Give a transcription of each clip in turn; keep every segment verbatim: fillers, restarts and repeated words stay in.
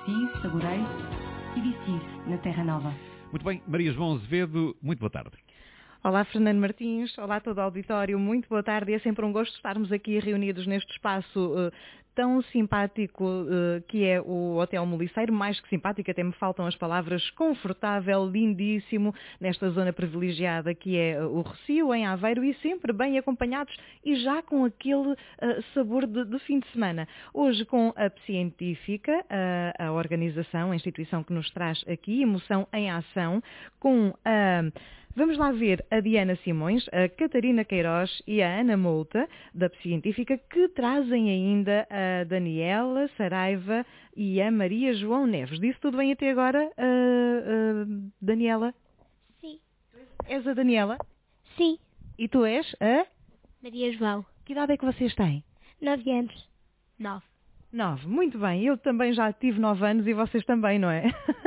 Aprecie-se, saboreie-se e vicie-se na Terra Nova. Muito bem, Maria João Azevedo, muito boa tarde. Olá, Fernando Martins, olá a todo o auditório, muito boa tarde. É sempre um gosto estarmos aqui reunidos neste espaço uh, tão simpático uh, que é o Hotel Moliceiro, mais que simpático, até me faltam as palavras, confortável, lindíssimo, nesta zona privilegiada que é uh, o Rossio, em Aveiro, e sempre bem acompanhados e já com aquele uh, sabor de, de fim de semana. Hoje com a Científica, uh, a organização, a instituição que nos traz aqui, Emoção em Ação, com a... Uh, Vamos lá ver a Diana Simões, a Catarina Queiroz e a Ana Mouta, da Científica, que trazem ainda a Daniela Saraiva e a Maria João Neves. Disse tudo bem até agora, uh, uh, Daniela? Sim. És a Daniela? Sim. E tu és a? Maria João. Que idade é que vocês têm? Nove anos. Nove. Nove, muito bem. Eu também já tive nove anos e vocês também, não é?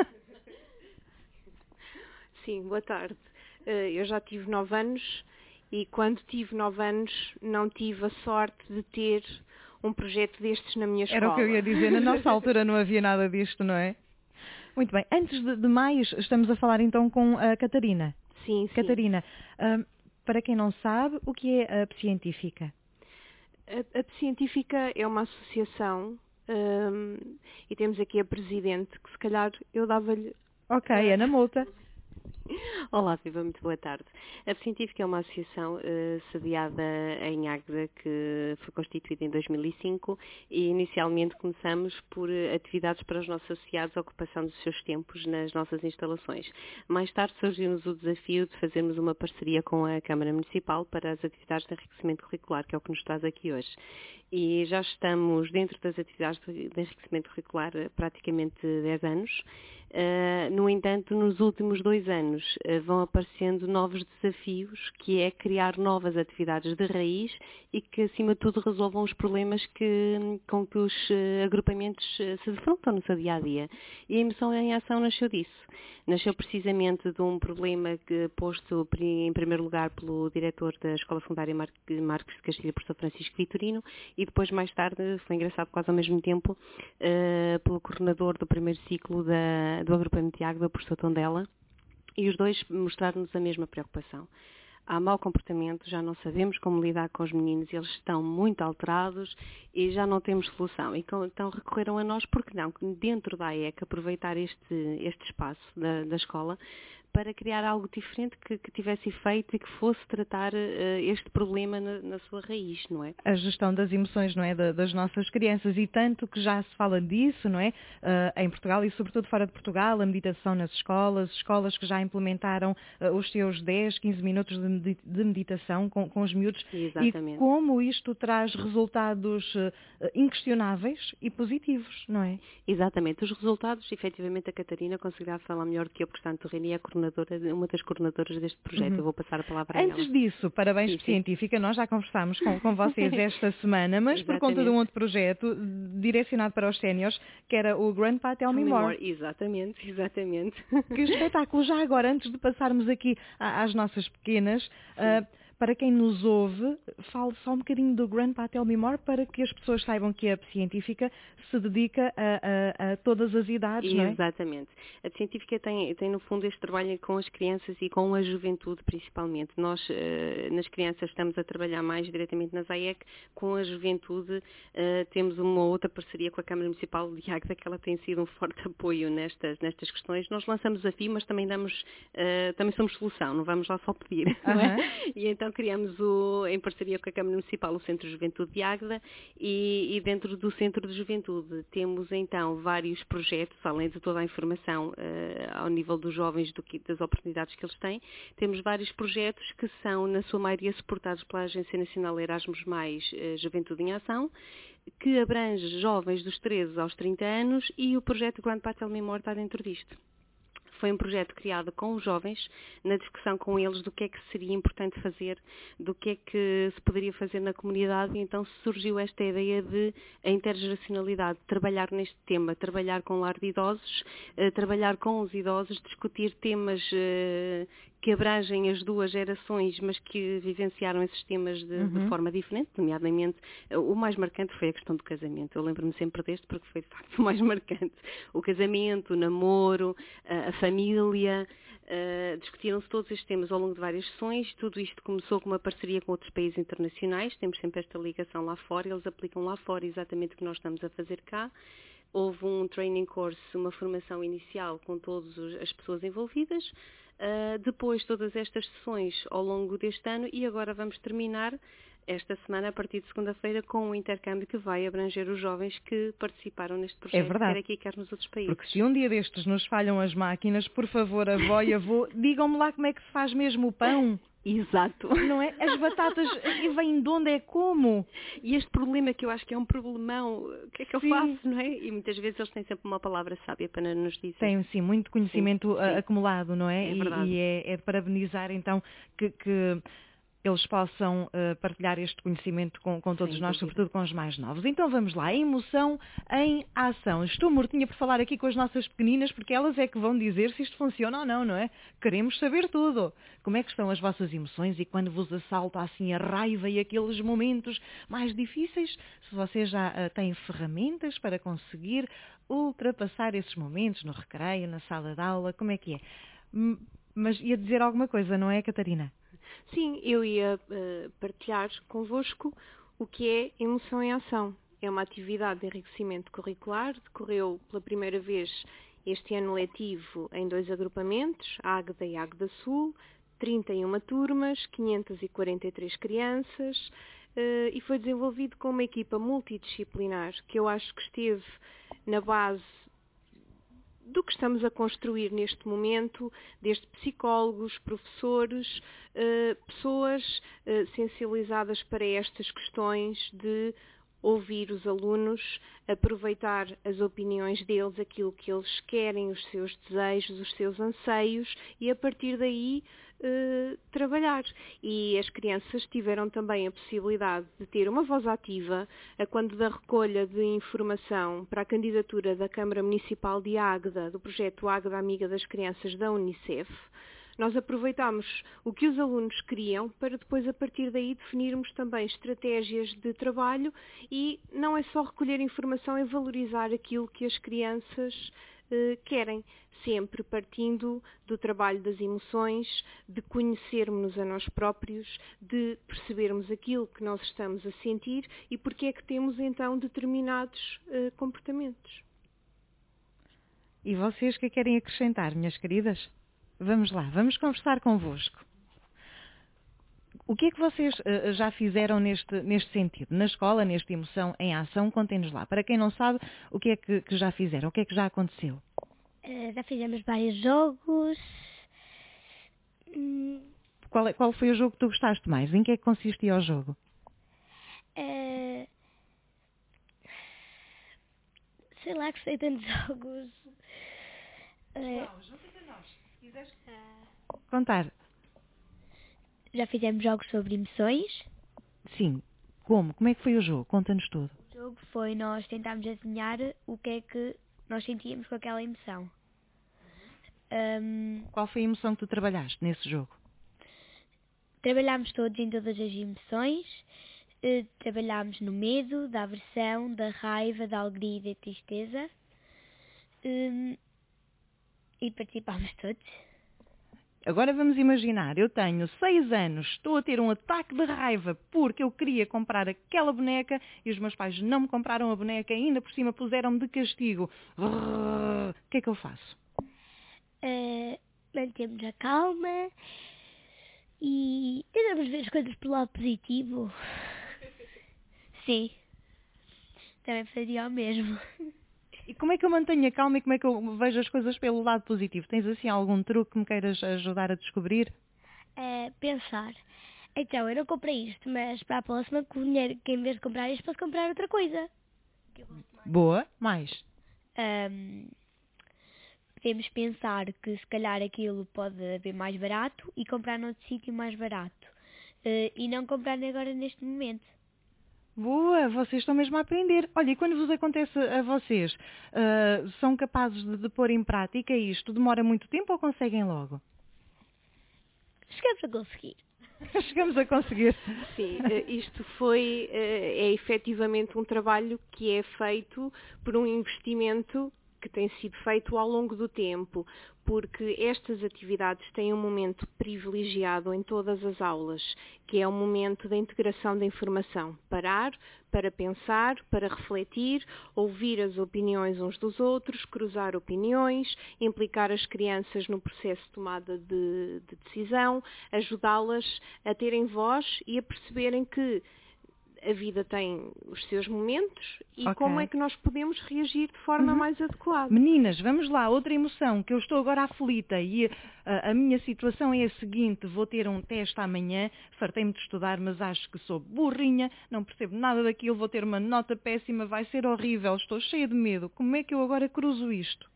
Sim, boa tarde. Eu já tive nove anos e quando tive nove anos não tive a sorte de ter um projeto destes na minha escola. Era o que eu ia dizer, na nossa altura não havia nada disto, não é? Muito bem, antes de, de mais, estamos a falar então com a Catarina. Sim, sim. Catarina, uh, para quem não sabe, o que é a Científica? A, a Científica é uma associação um, e temos aqui a Presidente, que se calhar eu dava-lhe... Ok, uh, Ana Mouta. Olá, Viva, muito boa tarde. A Científica é uma associação uh, sediada em Águeda que foi constituída em dois mil e cinco e inicialmente começamos por uh, atividades para os nossos associados, a ocupação dos seus tempos nas nossas instalações. Mais tarde surgiu-nos o desafio de fazermos uma parceria com a Câmara Municipal para as atividades de enriquecimento curricular, que é o que nos traz aqui hoje. E já estamos dentro das atividades de enriquecimento curricular há praticamente dez anos. Uh, no entanto, nos últimos dois anos uh, vão aparecendo novos desafios, que é criar novas atividades de raiz e que, acima de tudo, resolvam os problemas que, com que os uh, agrupamentos uh, se defrontam no seu dia-a-dia. E a Emoção em Ação nasceu disso. Nasceu precisamente de um problema que, posto em primeiro lugar pelo diretor da Escola Secundária Mar- Marcos de Castilho, professor Francisco Vitorino, e depois, mais tarde, foi engraçado quase ao mesmo tempo, uh, pelo coordenador do primeiro ciclo da do agrupamento de Águeda, o professor Tondela, e os dois mostraram-nos a mesma preocupação. Há mau comportamento, já não sabemos como lidar com os meninos, eles estão muito alterados e já não temos solução. E então recorreram a nós, porque não, dentro da A E C, aproveitar este, este espaço da, da escola para criar algo diferente que, que tivesse efeito e que fosse tratar uh, este problema na, na sua raiz, não é? A gestão das emoções, não é, da, das nossas crianças, e tanto que já se fala disso, não é, uh, em Portugal e sobretudo fora de Portugal, a meditação nas escolas, escolas que já implementaram uh, os seus dez, quinze minutos de, de meditação com, com os miúdos. Exatamente. E como isto traz resultados uh, inquestionáveis e positivos, não é? Exatamente. Os resultados, efetivamente, a Catarina conseguirá falar melhor do que eu, portanto, a Reni é a coordenadora, uma das coordenadoras deste projeto. Uhum. Eu vou passar a palavra a ela. Antes disso, parabéns, sim, sim. Científica, nós já conversámos com, com vocês esta semana, mas por conta de um outro projeto direcionado para os séniores, que era o Grandpa Tell Me More. Exatamente, exatamente. Que espetáculo! Já agora, antes de passarmos aqui às nossas pequenas, uh, para quem nos ouve, fale só um bocadinho do Grandpa Tell Me More para que as pessoas saibam que a Científica se dedica a, a, a todas as idades, não é? Exatamente. A Científica tem, tem, no fundo, este trabalho com as crianças e com a juventude, principalmente. Nós, uh, nas crianças, estamos a trabalhar mais diretamente nas A E C. Com a juventude, uh, temos uma outra parceria com a Câmara Municipal de Águeda, que ela tem sido um forte apoio nestas, nestas questões. Nós lançamos desafio, mas também damos, uh, também somos solução, não vamos lá só pedir, não é? Uh-huh. E então criamos, o, em parceria com a Câmara Municipal, o Centro de Juventude de Águeda, e, e dentro do Centro de Juventude temos então vários projetos, além de toda a informação uh, ao nível dos jovens, do que, das oportunidades que eles têm, temos vários projetos que são, na sua maioria, suportados pela Agência Nacional Erasmus mais uh, Juventude em Ação, que abrange jovens dos treze aos trinta anos, e o projeto Grandpa Tell Me More está dentro disto. Foi um projeto criado com os jovens, na discussão com eles do que é que seria importante fazer, do que é que se poderia fazer na comunidade, e então surgiu esta ideia de a intergeracionalidade, trabalhar neste tema, trabalhar com o lar de idosos, eh, trabalhar com os idosos, discutir temas eh, que abrangem as duas gerações, mas que vivenciaram esses temas de, Uhum. de forma diferente, nomeadamente, o mais marcante foi a questão do casamento. Eu lembro-me sempre deste porque foi, de facto, o mais marcante. O casamento, o namoro, a, a família, uh, discutiram-se todos estes temas ao longo de várias sessões. Tudo isto começou com uma parceria com outros países internacionais, temos sempre esta ligação lá fora, eles aplicam lá fora exatamente o que nós estamos a fazer cá. Houve um training course, uma formação inicial com todas as pessoas envolvidas. Uh, depois todas estas sessões ao longo deste ano e agora vamos terminar esta semana a partir de segunda-feira com um intercâmbio que vai abranger os jovens que participaram neste projeto, verdade. quer aqui, quer nos outros países. Porque se um dia destes nos falham as máquinas, por favor, avó e avô, digam-me lá como é que se faz mesmo o pão. Exato. Não é? As batatas, e vêm de onde é como? E este problema que eu acho que é um problemão, o que é que eu Sim. faço, não é? E muitas vezes eles têm sempre uma palavra sábia para nos dizer. Tem, sim, muito conhecimento Sim, a- sim. acumulado, não é? É E- verdade. e é, é de parabenizar, então, que, que eles possam eh, partilhar este conhecimento com, com todos Sem nós, dúvida. sobretudo com os mais novos. Então vamos lá, emoção em ação. Estou mortinha por falar aqui com as nossas pequeninas, porque elas é que vão dizer se isto funciona ou não, não é? Queremos saber tudo. Como é que estão as vossas emoções e quando vos assalta assim a raiva e aqueles momentos mais difíceis? Se vocês já eh, têm ferramentas para conseguir ultrapassar esses momentos no recreio, na sala de aula, como é que é? Hum, Mas ia dizer alguma coisa, não é, Catarina? Sim, eu ia uh, partilhar convosco o que é Emoção em Ação. É uma atividade de enriquecimento curricular, decorreu pela primeira vez este ano letivo em dois agrupamentos, Águeda e Águeda Sul, trinta e uma turmas, quinhentas e quarenta e três crianças, uh, e foi desenvolvido com uma equipa multidisciplinar, que eu acho que esteve na base do que estamos a construir neste momento, desde psicólogos, professores, eh, pessoas eh, sensibilizadas para estas questões de ouvir os alunos, aproveitar as opiniões deles, aquilo que eles querem, os seus desejos, os seus anseios e a partir daí eh, trabalhar. E as crianças tiveram também a possibilidade de ter uma voz ativa a quando da recolha de informação para a candidatura da Câmara Municipal de Águeda, do projeto Águeda Amiga das Crianças da Unicef. Nós aproveitámos o que os alunos queriam para depois, a partir daí, definirmos também estratégias de trabalho e não é só recolher informação, é valorizar aquilo que as crianças eh, querem, sempre partindo do trabalho das emoções, de conhecermos-nos a nós próprios, de percebermos aquilo que nós estamos a sentir e porque é que temos então determinados eh, comportamentos. E vocês que querem acrescentar, minhas queridas? Vamos lá, vamos conversar convosco. O que é que vocês uh, já fizeram neste, neste sentido? Na escola, nesta emoção em ação, contem-nos lá. Para quem não sabe, o que é que, que já fizeram? O que é que já aconteceu? Uh, já fizemos vários jogos. Hum, Qual, é- qual foi o jogo que tu gostaste mais? Em que é que consistia o jogo? uh, sei lá, gostei tantos jogos. Uh, Contar. já fizemos jogos sobre emoções. Sim. Como? Como é que foi o jogo? Conta-nos tudo. O jogo foi nós tentarmos adivinhar o que é que nós sentíamos com aquela emoção. Um, Qual foi a emoção que tu trabalhaste nesse jogo? trabalhámos todos em todas as emoções. Uh, trabalhámos no medo, da aversão, da raiva, da alegria e da tristeza. Um, e participámos todos. Agora vamos imaginar, eu tenho seis anos, estou a ter um ataque de raiva porque eu queria comprar aquela boneca e os meus pais não me compraram a boneca e ainda por cima puseram-me de castigo. O que é que eu faço? Uh, mantemos a calma e tentamos ver as coisas pelo lado positivo. Sim, também faria o mesmo. E como é que eu mantenho a calma e como é que eu vejo as coisas pelo lado positivo? Tens assim algum truque que me queiras ajudar a descobrir? Uh, pensar, então eu não comprei isto, mas para a próxima com o dinheiro que em vez de comprar isto posso comprar outra coisa. Boa, mais. Um, podemos pensar que se calhar aquilo pode haver mais barato e comprar noutro sítio mais barato. Uh, e não comprar agora neste momento. Boa, vocês estão mesmo a aprender. Olha, e quando vos acontece a vocês, ah, são capazes de, de pôr em prática isto? Demora muito tempo ou conseguem logo? chegamos a conseguir. Chegamos a conseguir. Sim, isto foi, é efetivamente um trabalho que é feito por um investimento que tem sido feito ao longo do tempo, porque estas atividades têm um momento privilegiado em todas as aulas, que é o momento da integração da informação. Parar para pensar, para refletir, ouvir as opiniões uns dos outros, cruzar opiniões, implicar as crianças no processo de tomada de, de decisão, ajudá-las a terem voz e a perceberem que a vida tem os seus momentos e okay. como é que nós podemos reagir de forma uhum. mais adequada. Meninas, vamos lá, outra emoção, que eu estou agora aflita e a, a minha situação é a seguinte, vou ter um teste amanhã, fartei-me de estudar, mas acho que sou burrinha, não percebo nada daquilo, vou ter uma nota péssima, vai ser horrível, estou cheia de medo. Como é que eu agora cruzo isto?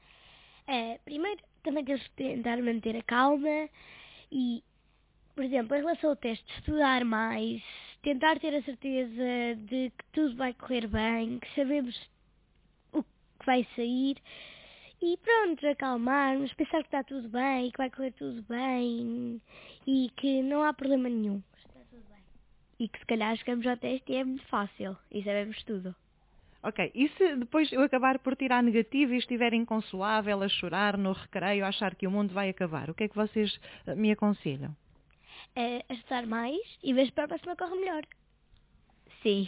É, primeiro, também temos que tentar manter a calma e, por exemplo, em relação ao teste, estudar mais, tentar ter a certeza de que tudo vai correr bem, que sabemos o que vai sair e pronto, acalmarmos, pensar que está tudo bem, que vai correr tudo bem e que não há problema nenhum. Está tudo bem. E que se calhar chegamos ao teste e é muito fácil e sabemos tudo. Ok, e se depois eu acabar por tirar negativo e estiver inconsolável, a chorar no recreio, a achar que o mundo vai acabar, o que é que vocês me aconselham? É, a estudar mais e ver se para a próxima corre melhor. Sim.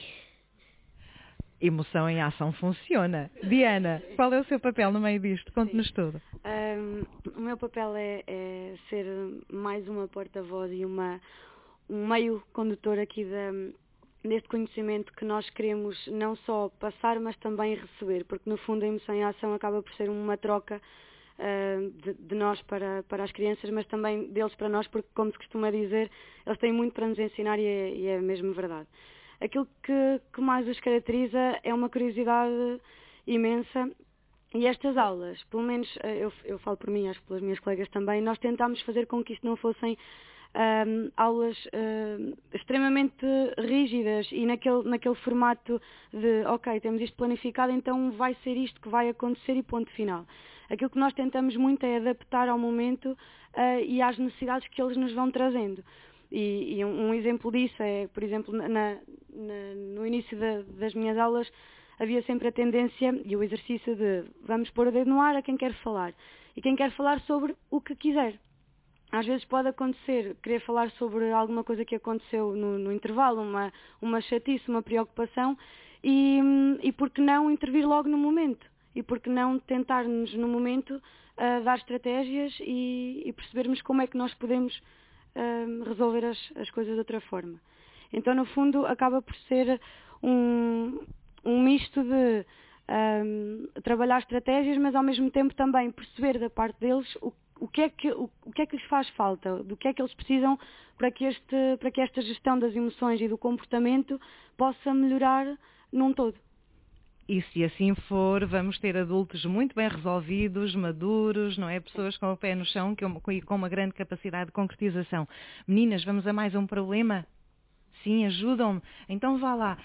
Emoção em ação funciona. Diana, qual é o seu papel no meio disto? Conte-nos tudo. Um, o meu papel é, é ser mais uma porta-voz e uma, um meio condutor aqui da, deste conhecimento que nós queremos não só passar, mas também receber, porque no fundo a emoção em ação acaba por ser uma troca Uh, de, de nós para, para as crianças, mas também deles para nós, porque, como se costuma dizer, eles têm muito para nos ensinar e é, e é mesmo verdade. Aquilo que, que mais os caracteriza é uma curiosidade imensa e estas aulas, pelo menos eu, eu falo por mim, acho que pelas minhas colegas também, nós tentámos fazer com que isto não fossem Um, aulas uh, extremamente rígidas e naquele, naquele formato de ok, temos isto planificado, então vai ser isto que vai acontecer e ponto final. Aquilo que nós tentamos muito é adaptar ao momento uh, e às necessidades que eles nos vão trazendo. E, e um, um exemplo disso é, por exemplo, na, na, no início da, das minhas aulas havia sempre a tendência e o exercício de vamos pôr o dedo no ar a quem quer falar. E quem quer falar sobre o que quiser. Às vezes pode acontecer, querer falar sobre alguma coisa que aconteceu no, no intervalo, uma, uma chatice, uma preocupação, e, e por que não intervir logo no momento? E por que não tentar-nos no momento uh, dar estratégias e, e percebermos como é que nós podemos uh, resolver as, as coisas de outra forma? Então, no fundo, acaba por ser um, um misto de um, trabalhar estratégias, mas ao mesmo tempo também perceber da parte deles o O que, é que, o, o que é que lhes faz falta? Do que é que eles precisam para que, este, para que esta gestão das emoções e do comportamento possa melhorar num todo? E se assim for, vamos ter adultos muito bem resolvidos, maduros, não é? Pessoas com o pé no chão e com uma grande capacidade de concretização. Meninas, vamos a mais um problema? Sim, ajudam-me. Então vá lá.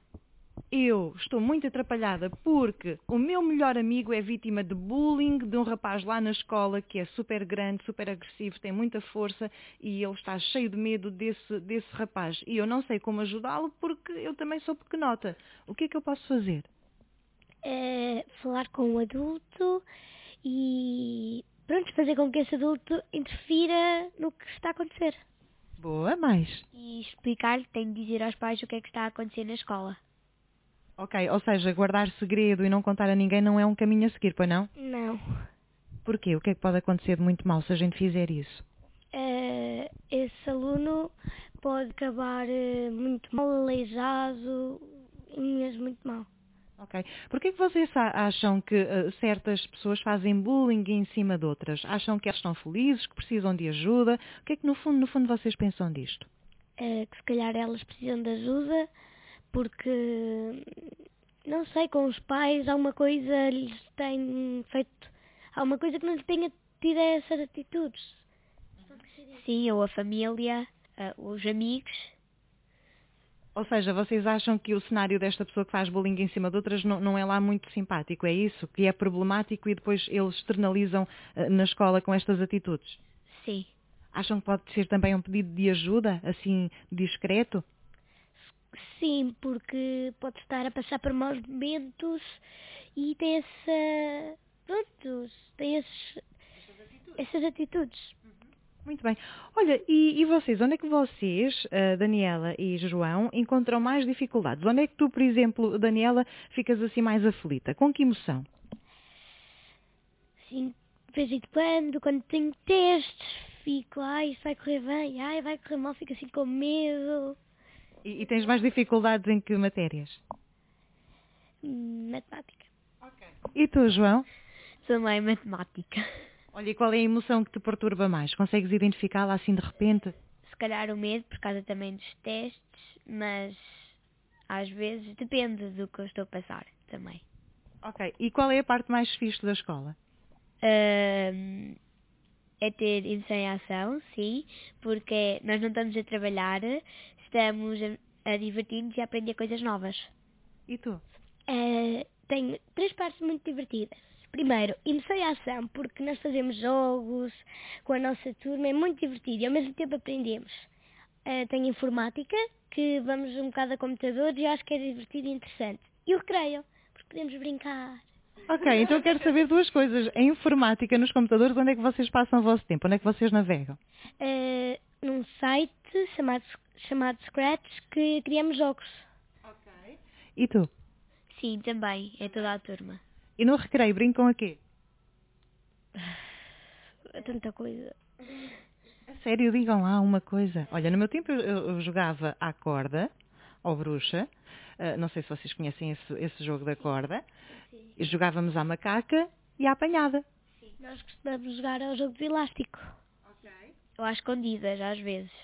Eu estou muito atrapalhada porque o meu melhor amigo é vítima de bullying de um rapaz lá na escola que é super grande, super agressivo, tem muita força e ele está cheio de medo desse, desse rapaz. E eu não sei como ajudá-lo porque eu também sou pequenota. O que é que eu posso fazer? É falar com o adulto e pronto, fazer com que esse adulto interfira no que está a acontecer. Boa, mais. E explicar-lhe, tem de dizer aos pais o que é que está a acontecer na escola. Ok, ou seja, guardar segredo e não contar a ninguém não é um caminho a seguir, pois não? Não. Porquê? O que é que pode acontecer de muito mal se a gente fizer isso? Uh, esse aluno pode acabar uh, muito mal, aleijado e mesmo muito mal. Ok. Porquê que vocês acham que uh, certas pessoas fazem bullying em cima de outras? Acham que elas estão felizes, que precisam de ajuda? O que é que no fundo, no fundo vocês pensam disto? Uh, que se calhar elas precisam de ajuda porque, não sei, com os pais alguma coisa lhes tem feito, alguma coisa que não lhes tenha tido essas atitudes. Sim, ou a família, uh, os amigos. Ou seja, vocês acham que o cenário desta pessoa que faz bullying em cima de outras não, não é lá muito simpático, é isso? Que é problemático e depois eles externalizam uh, na escola com estas atitudes? Sim. Acham que pode ser também um pedido de ajuda, assim, discreto? Sim, porque pode estar a passar por maus momentos e tem essa... Pronto, tem esses, essas atitudes. Muito bem. Olha, e, e vocês, onde é que vocês, uh, Daniela e João, encontram mais dificuldades? Onde é que tu, por exemplo, Daniela, ficas assim mais aflita? Com que emoção? Sim, de vez em quando, quando tenho testes, fico, ai, isto vai correr bem, ai, vai correr mal, fico assim com medo. E, e tens mais dificuldades em que matérias? Hum, Matemática. E tu, João? Também matemática. Olha, e qual é a emoção que te perturba mais? Consegues identificá-la assim de repente? Se calhar o medo, por causa também dos testes, mas às vezes depende do que eu estou a passar também. Ok. E qual é a parte mais fixe da escola? Ahm, é ter indução em ação, sim, porque nós não estamos a trabalhar, estamos a, a divertir-nos e a aprender coisas novas. E tu? Eh, tenho três partes muito divertidas. Primeiro, emoção e ação, porque nós fazemos jogos com a nossa turma, é muito divertido e ao mesmo tempo aprendemos. Eh, tenho informática, que vamos um bocado a computadores e eu acho que é divertido e interessante. E o recreio, porque podemos brincar. Ok, então eu quero saber duas coisas. A informática nos computadores, onde é que vocês passam o vosso tempo? Onde é que vocês navegam? Eh, num site chamado, chamado Scratch que criamos jogos. E tu? Sim, também, é toda a turma. E no recreio brincam a quê? É tanta coisa. A sério, digam lá uma coisa. Olha, no meu tempo eu, eu jogava à corda, ou bruxa. Uh, não sei se vocês conhecem esse, esse jogo da corda. Sim. Jogávamos à macaca e à apanhada. Sim. Nós costumamos jogar ao jogo do elástico. Ok. Ou às escondidas, às vezes.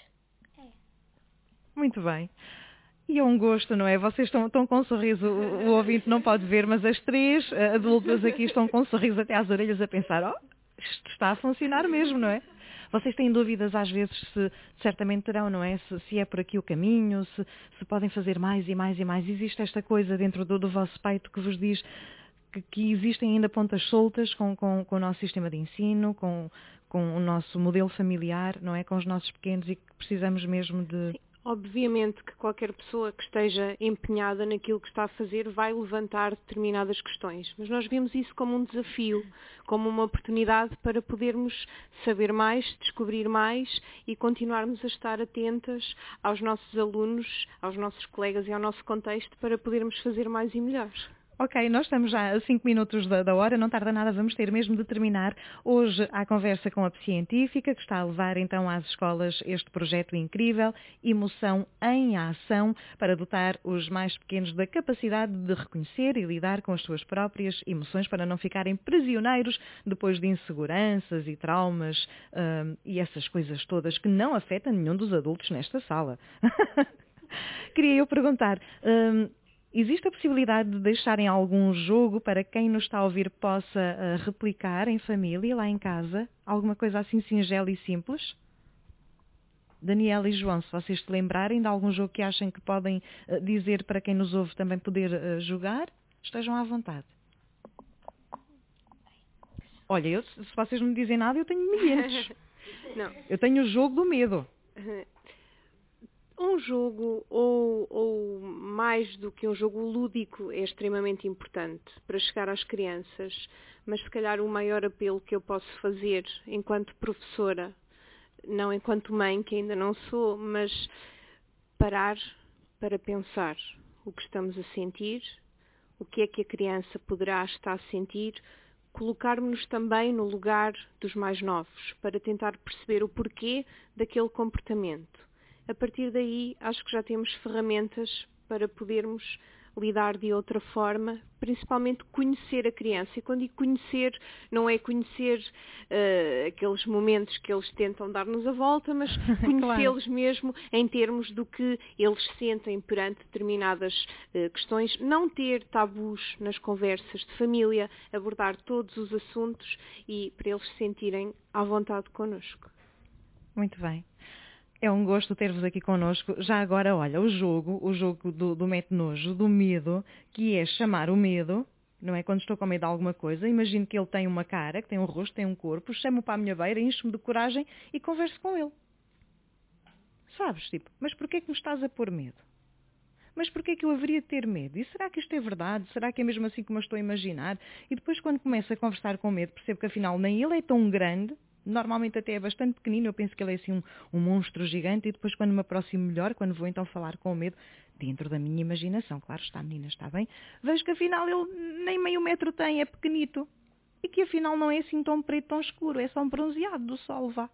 Muito bem. E é um gosto, não é? Vocês estão, estão com um sorriso, o, o ouvinte não pode ver, mas as três adultas aqui estão com um sorriso até às orelhas a pensar, oh, isto está a funcionar mesmo, não é? Vocês têm dúvidas às vezes, se certamente terão, não é? Se, se é por aqui o caminho, se, se podem fazer mais e mais e mais. Existe esta coisa dentro do, do vosso peito que vos diz que, que existem ainda pontas soltas com, com, com o nosso sistema de ensino, com, com o nosso modelo familiar, não é? Com os nossos pequenos e que precisamos mesmo de... Sim. Obviamente que qualquer pessoa que esteja empenhada naquilo que está a fazer vai levantar determinadas questões, mas nós vemos isso como um desafio, como uma oportunidade para podermos saber mais, descobrir mais e continuarmos a estar atentas aos nossos alunos, aos nossos colegas e ao nosso contexto para podermos fazer mais e melhor. Ok, nós estamos já a cinco minutos da, da hora, não tarda nada, vamos ter mesmo de terminar. Hoje há conversa com a Científica, que está a levar então às escolas este projeto incrível, Emoção em Ação, para dotar os mais pequenos da capacidade de reconhecer e lidar com as suas próprias emoções, para não ficarem prisioneiros depois de inseguranças e traumas hum, e essas coisas todas que não afetam nenhum dos adultos nesta sala. Queria eu perguntar... Hum, existe a possibilidade de deixarem algum jogo para quem nos está a ouvir possa uh, replicar em família, lá em casa? Alguma coisa assim singela e simples? Daniela e João, se vocês se lembrarem de algum jogo que achem que podem uh, dizer para quem nos ouve também poder uh, jogar, estejam à vontade. Olha, eu, se vocês não me dizem nada, eu tenho milhares. Não. Eu tenho o jogo do medo. Um jogo, ou, ou mais do que um jogo lúdico, é extremamente importante para chegar às crianças, mas se calhar o maior apelo que eu posso fazer enquanto professora, não enquanto mãe, que ainda não sou, mas parar para pensar o que estamos a sentir, o que é que a criança poderá estar a sentir, colocarmos-nos também no lugar dos mais novos, para tentar perceber o porquê daquele comportamento. A partir daí, acho que já temos ferramentas para podermos lidar de outra forma, principalmente conhecer a criança. E quando digo conhecer, não é conhecer uh, aqueles momentos que eles tentam dar-nos a volta, mas conhecê-los claro. Mesmo em termos do que eles sentem perante determinadas uh, questões. Não ter tabus nas conversas de família, abordar todos os assuntos e para eles se sentirem à vontade connosco. Muito bem. É um gosto ter-vos aqui connosco. Já agora, olha, o jogo, o jogo do, do mete-nojo, do medo, que é chamar o medo, não é? Quando estou com medo de alguma coisa, imagino que ele tem uma cara, que tem um rosto, tem um corpo, chamo-o para a minha beira, encho-me de coragem e converso com ele. Sabes, tipo, mas porquê que me estás a pôr medo? Mas porquê que eu haveria de ter medo? E será que isto é verdade? Será que é mesmo assim como eu estou a imaginar? E depois, quando começo a conversar com medo, percebo que afinal nem ele é tão grande, normalmente até é bastante pequenino, eu penso que ele é assim um, um monstro gigante, e depois quando me aproximo melhor, quando vou então falar com o medo, dentro da minha imaginação, claro está, menina, está bem, vejo que afinal ele nem meio metro tem, é pequenito, e que afinal não é assim tão preto, tão escuro, é só um bronzeado do sol, vá.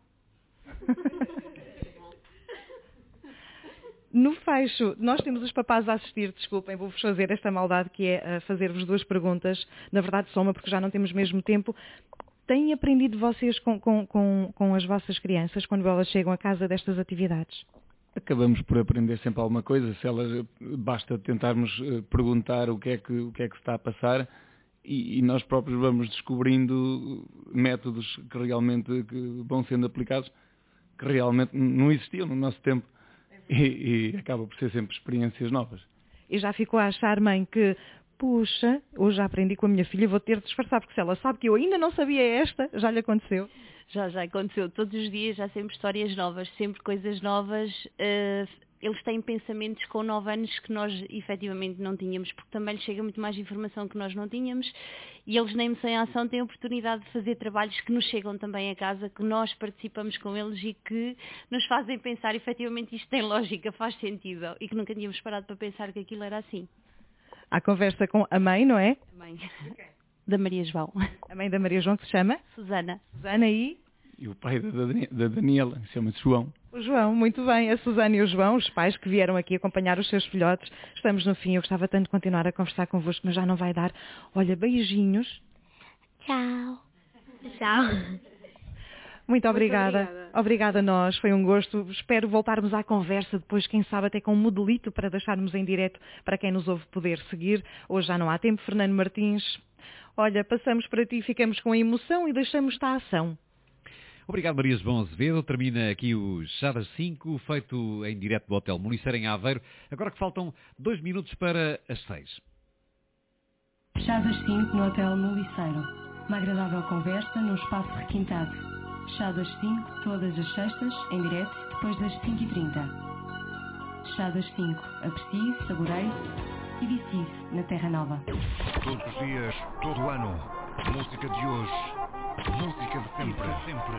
No fecho, nós temos os papás a assistir, desculpem, vou-vos fazer esta maldade que é uh, fazer-vos duas perguntas, na verdade só uma porque já não temos mesmo tempo. Têm aprendido vocês com, com, com, com as vossas crianças quando elas chegam a casa destas atividades? Acabamos por aprender sempre alguma coisa, se elas, basta tentarmos perguntar o que é que, o que é que se está a passar e, e nós próprios vamos descobrindo métodos que realmente que vão sendo aplicados, que realmente não existiam no nosso tempo. E, e acaba por ser sempre experiências novas. E já ficou a achar, mãe, que, puxa, hoje já aprendi com a minha filha, vou ter de disfarçar, porque se ela sabe que eu ainda não sabia esta, já lhe aconteceu? Já, já aconteceu. Todos os dias há sempre histórias novas, sempre coisas novas. Uh, eles têm pensamentos com nove anos que nós efetivamente não tínhamos, porque também lhes chega muito mais informação que nós não tínhamos, e eles na Emoção em Ação têm a oportunidade de fazer trabalhos que nos chegam também a casa, que nós participamos com eles e que nos fazem pensar, efetivamente isto tem lógica, faz sentido, e que nunca tínhamos parado para pensar que aquilo era assim. Há conversa com a mãe, não é? A mãe da Maria João. A mãe da Maria João, que se chama? Susana. Susana e? E o pai da Daniela, chama-se João. O João, muito bem. A Susana e o João, os pais que vieram aqui acompanhar os seus filhotes. Estamos no fim. Eu gostava tanto de continuar a conversar convosco, mas já não vai dar. Olha, beijinhos. Tchau. Tchau. Muito obrigada. Muito obrigada. Obrigada a nós. Foi um gosto. Espero voltarmos à conversa depois, quem sabe até com um modelito para deixarmos em direto para quem nos ouve poder seguir. Hoje já não há tempo. Fernando Martins, olha, passamos para ti, ficamos com a emoção e deixamos-te a ação. Obrigado, Maria João Azevedo. Termina aqui o Chá das cinco, feito em direto do Hotel Municeiro em Aveiro. Agora que faltam dois minutos para as seis. Chá das cinco no Hotel Municeiro. Uma agradável conversa num espaço requintado. Chá das cinco, todas as sextas, em direto, depois das cinco e trinta. Chá das cinco. Aprecie, saboreie e vicie-se na Terra Nova. Todos os dias, todo o ano. Música de hoje. Música de sempre, sempre.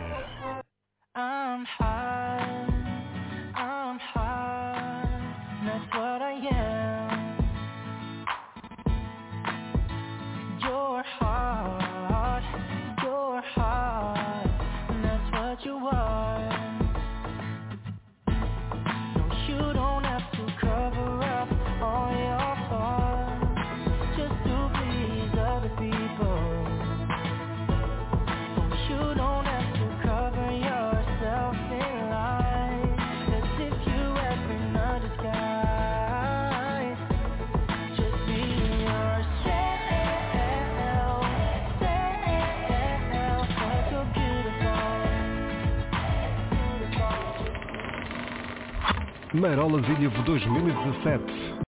I'm high, I'm high, that's what I am. You're hot, you're hot, that's what you are. No, you don't have to cover up all your faults just to please other people. You don't have to cover yourself in lies as if you have been a disguise. Just be yourself, self, cause you're beautiful. Marolas Ilha dois mil e dezassete.